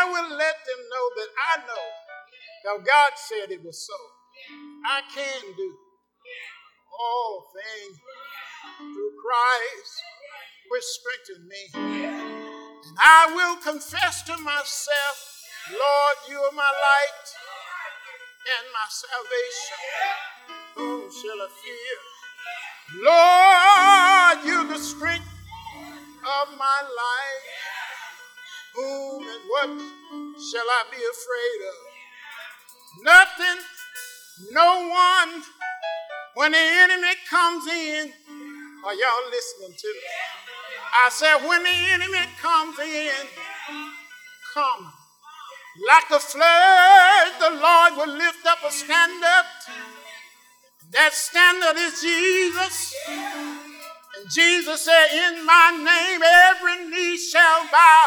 will let them know that I know that God said it was so. I can do all things through Christ, which strengthened me. And I will confess to myself, Lord, you are my light and my salvation. Whom shall I fear? Lord, you're the strength of my life. Whom and what shall I be afraid of? Nothing, no one. When the enemy comes in, are y'all listening to me? I said, when the enemy comes in, come. Like a flood, the Lord will lift up a standard. That standard is Jesus. And Jesus said, in my name, every knee shall bow.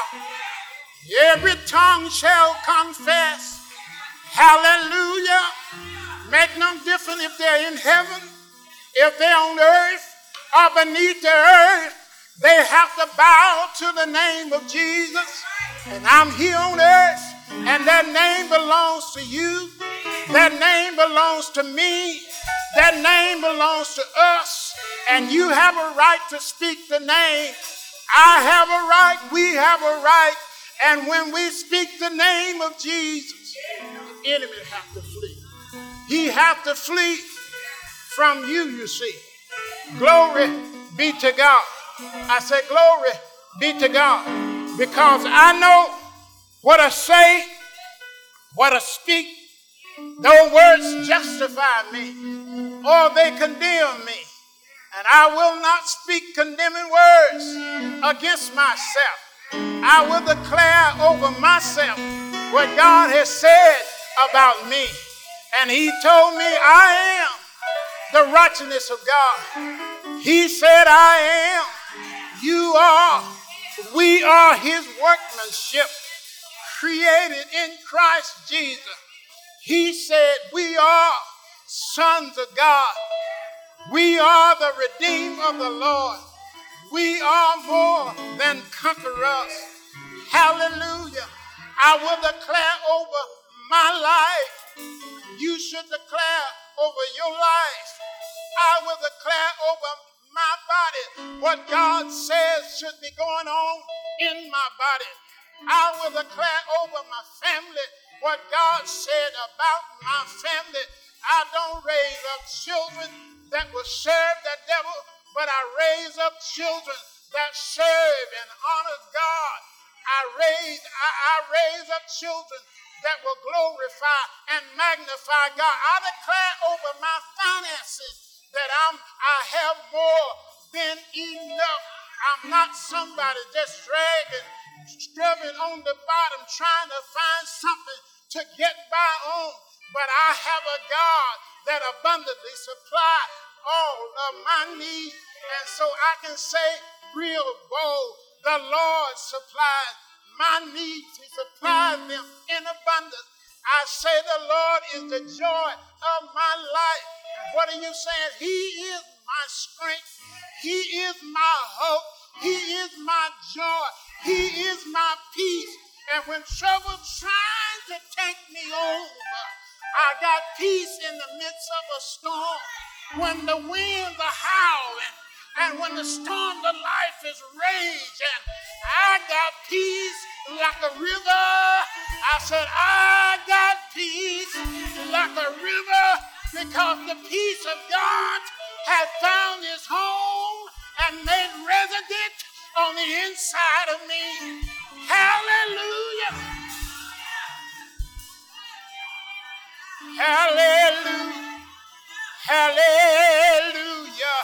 Every tongue shall confess. Hallelujah. Make no difference if they're in heaven, if they're on earth, or beneath the earth. They have to bow to the name of Jesus. And I'm here on earth, and that name belongs to you. That name belongs to me. That name belongs to us. And you have a right to speak the name. I have a right. We have a right. And when we speak the name of Jesus, the enemy have to flee. He have to flee from you, you see. Glory be to God. I say glory be to God. Because I know what I say, what I speak. Those words justify me or they condemn me. And I will not speak condemning words against myself. I will declare over myself what God has said about me. And he told me I am the righteousness of God. He said I am. You are. We are his workmanship, created in Christ Jesus. He said we are sons of God. We are the redeemed of the Lord. We are more than conquerors. Hallelujah. I will declare over my life. You should declare over your life. I will declare over my body what God says should be going on in my body. I will declare over my family what God said about my family. I don't raise up children that will serve the devil, but I raise up children that serve and honor God. I raise up children that will glorify and magnify God. I declare over my finances that I have more than enough. I'm not somebody just struggling on the bottom trying to find something to get by on. But I have a God that abundantly supplies all of my needs. And so I can say real bold, the Lord supplies my needs. He supplies them in abundance. I say the Lord is the joy of my life. What are you saying? He is my strength. He is my hope. He is my joy. He is my peace. And when trouble tries to take me over, I got peace in the midst of a storm. When the winds are howling and when the storm of life is raging, I got peace like a river. I said, I got peace like a river because the peace of God has found his home and made resident on the inside of me. Hallelujah. Hallelujah. Hallelujah.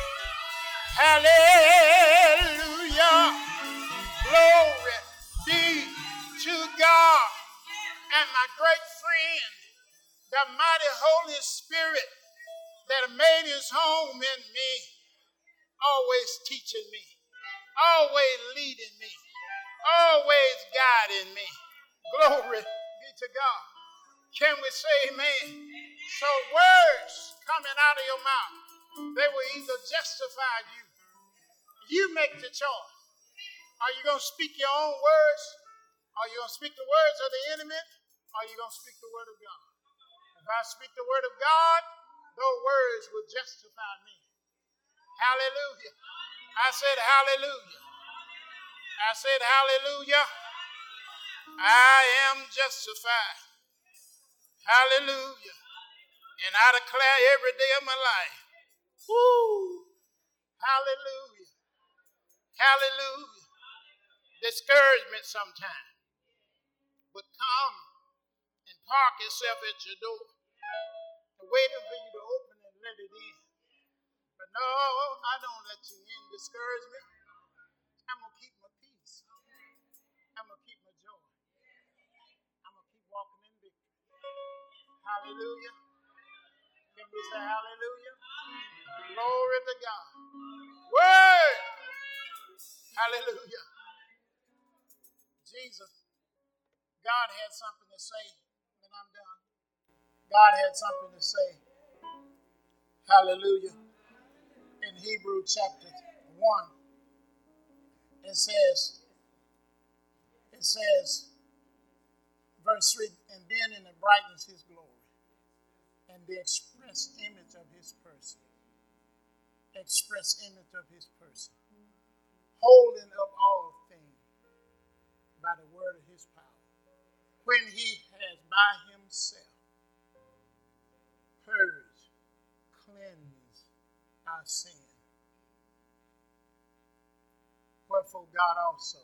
Hallelujah. Glory be to God. And my great friend, the mighty Holy Spirit that made his home in me, always teaching me, always leading me, always guiding me. Glory be to God. Can we say amen? So words coming out of your mouth, they will either justify you. You make the choice. Are you going to speak your own words Are you going to speak the words of the enemy? Or are you going to speak the word of God? If I speak the word of God, those words will justify me. Hallelujah. I said hallelujah. I said hallelujah. I am justified. Hallelujah. And I declare every day of my life. Woo. Hallelujah. Hallelujah. Discouragement sometimes. But come and park yourself at your door. And waiting for you to open and let it in. But no, I don't let you in. Discouragement. I'm going to keep my peace. I'm going to keep my joy. I'm going to keep walking in victory. Hallelujah. Can we say hallelujah? Glory to God. Word. Hallelujah. Jesus, God had something to say when I'm done. God had something to say. Hallelujah. In Hebrews chapter 1, it says, verse 3, and being in the brightness of his glory, and the express image of his person, holding up all things by the word of his power, when he has by himself purged, cleansed our sin. Wherefore God also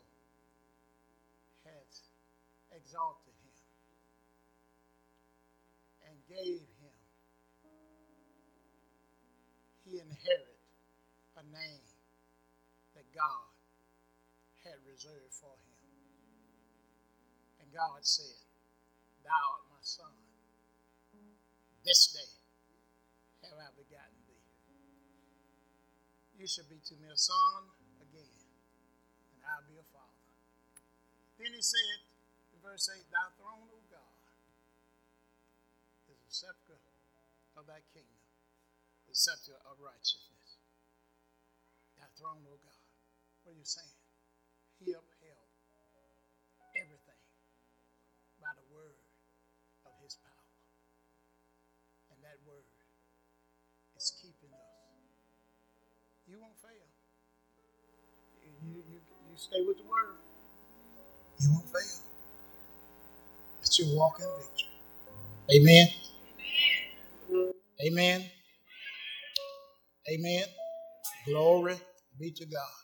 has exalted him and gave him, he inherited a name that God had reserved for him. And God said, thou art my son. This day have I begotten thee. You shall be to me a son again, and I'll be a father. Then he said, in verse 8, thy throne, O God, is the scepter of thy kingdom, the scepter of righteousness. Thy throne, O God. What are you saying? He upheld everything by the word of his power. And that word is keeping us. You won't fail. You stay with the word. You won't fail. But you walk in victory. Amen. Amen. Amen. Glory be to God.